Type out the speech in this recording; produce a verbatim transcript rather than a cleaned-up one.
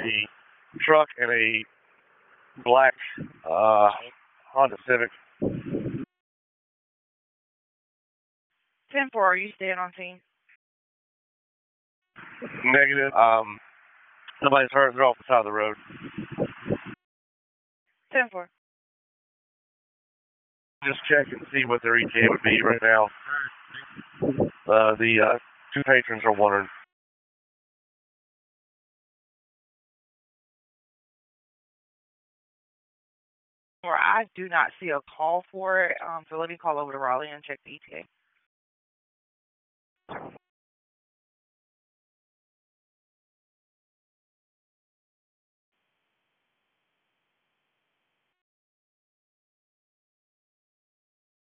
a truck and a black uh, Honda Civic. ten four, are you staying on scene? Negative. Um, nobody's hurt. They're off the side of the road. ten four. Just check and see what their E T A would be right now. Uh, the uh, two patrons are wondering. Or I do not see a call for it, um, so let me call over to Raleigh and check the E T A.